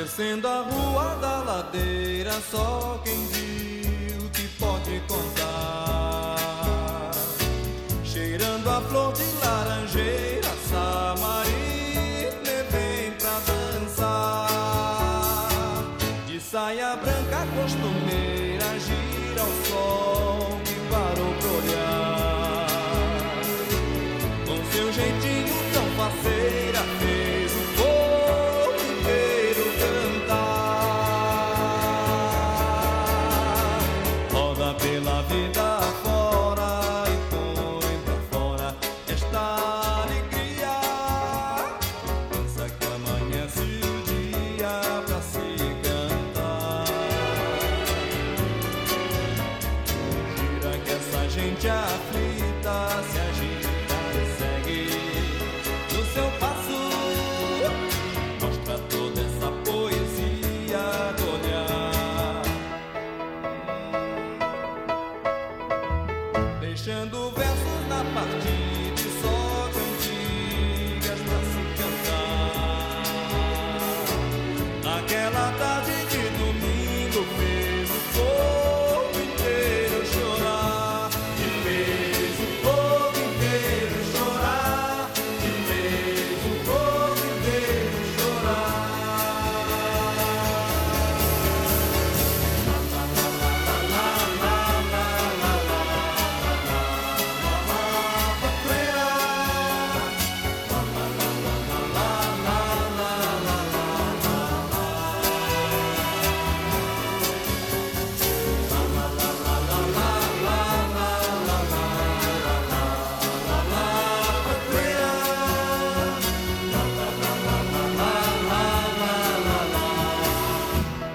Descendo a rua da ladeira, só quem viu que pode contar. Cheirando a flor de laranjeira, Samarina vem pra dançar. De saia branca costumeira, gira o sol que parou pra olhar. Com seu jeitinho tão faceira, fez o povo inteiro cantar. Roda pela vida fora e põe pra fora esta alegria. Dança que amanhece o dia pra se cantar. Gira que essa gente aflita se agita e segue no seu passo. Mostra toda essa poesia do olhar, deixando versos na partida e só cantigas pra se cantar. Naquela tarde de domingo fez o povo inteiro chorar. E fez o povo inteiro chorar. E fez o povo inteiro chorar.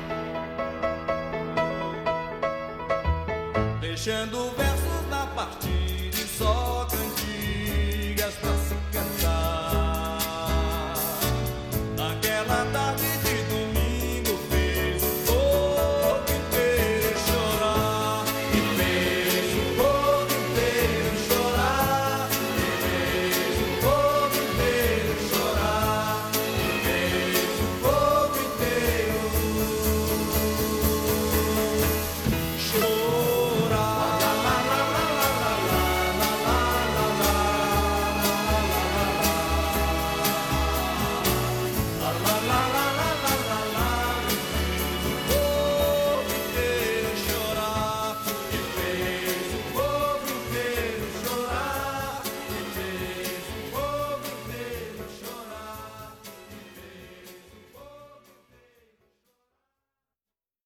Deixando versos na partida